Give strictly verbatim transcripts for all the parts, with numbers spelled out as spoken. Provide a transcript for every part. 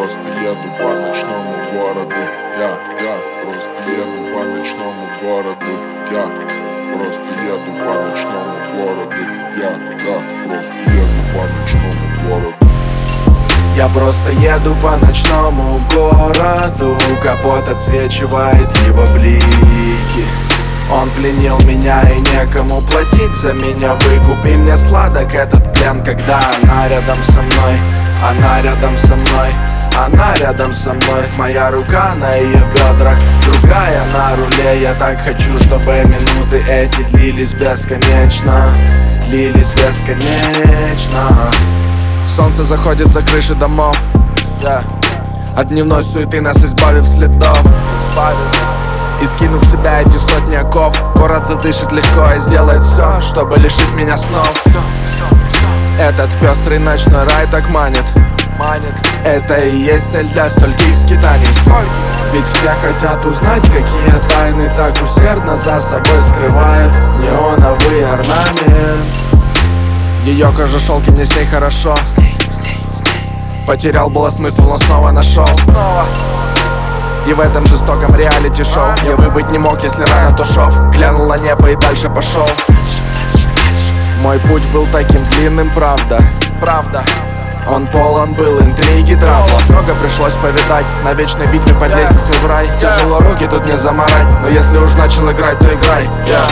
просто еду по ночному городу. Я, я просто еду по ночному городу. Я просто еду по ночному городу. Я, я просто еду по ночному городу. Я просто еду по ночному городу. Капот отсвечивает его блики. Он пленил меня и некому платить за меня выкуп. И мне сладок этот плен, когда она рядом со мной. Она рядом со мной, она рядом со мной. Моя рука на ее бедрах, другая на руле. Я так хочу, чтобы минуты эти длились бесконечно. Длились бесконечно. Солнце заходит за крыши домов, yeah. От дневной суеты нас избавив следов, избавив. И скинув в себя эти сотни оков, город задышит легко и сделает все, чтобы лишить меня снов. Все, все, все. Этот пестрый ночной рай так манит, манит. Это и есть цель для стольких скитаний. Сколько? Ведь все хотят узнать, какие тайны так усердно за собой скрывает неоновый орнамент. Ее кожа шелки, мне с ней хорошо. С ней, с ней, с ней. Потерял было смысл, но снова нашел. Снова. И в этом жестоком реалити-шоу я выбыть не мог, если рано, то шов. Глянул на небо и дальше пошел. Мой путь был таким длинным, правда, правда. Он полон был интриги, траблов. Много пришлось повидать на вечной битве под лестницей в рай. Тяжело руки тут не заморать, но если уж начал играть, то играй, yeah.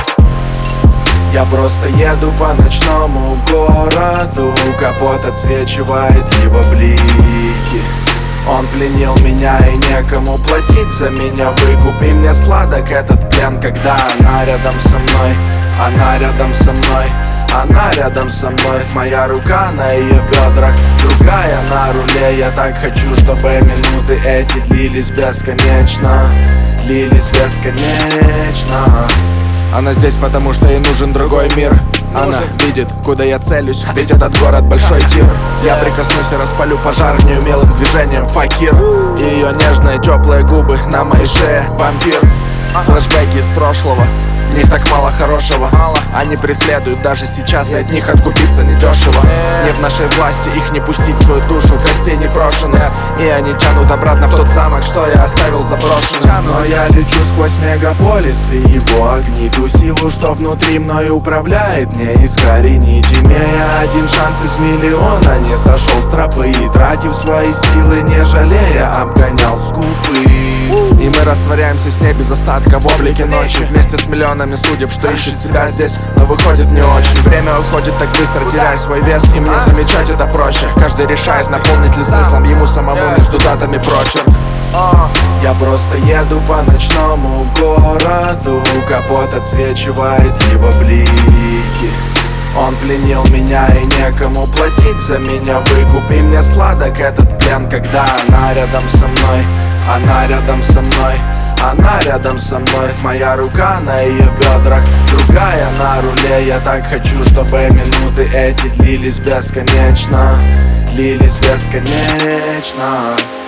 Я просто еду по ночному городу. Капот отсвечивает его блики. Он пленил меня и некому платить за меня выкуп. И мне сладок этот плен, когда она рядом со мной. Она рядом со мной, она рядом со мной. Моя рука на ее бедрах, другая на руле. Я так хочу, чтобы минуты эти длились бесконечно. Длились бесконечно. Она здесь, потому что ей нужен другой мир. Она видит, куда я целюсь, ведь этот город большой тир. Я прикоснусь и распалю пожар неумелым движением, факир. И ее нежные теплые губы на моей шее, вампир. Флэшбэки из прошлого, в них так мало хорошего. Они преследуют даже сейчас, и от них откупиться недешево. Не в нашей власти их не пустить в свою душу, гостей непрошенных. И они тянут обратно в тот замок, что я оставил заброшенным. Но я лечу сквозь мегаполис и его огни. Ту силу, что внутри мной управляет, не искоренить. Имея один шанс из миллиона, не сошел с тропы. И тратив свои силы, не жалея, обгонял скупы. И мы растворяемся с ней без остатка в облике ночи. Вместе с миллионами судеб, что ищет себя здесь, но выходит не очень. Время уходит так быстро, теряя свой вес. И мне замечать это проще. Каждый решает, наполнить ли смыслом ему самому между датами прочерк. Я просто еду по ночному городу. Капот отсвечивает его блики. Он пленил меня и некому платить за меня выкуп. И мне сладок этот плен, когда она рядом со мной. Она рядом со мной, она рядом со мной. Моя рука на ее бедрах, другая на руле. Я так хочу, чтобы минуты эти длились бесконечно. Длились бесконечно.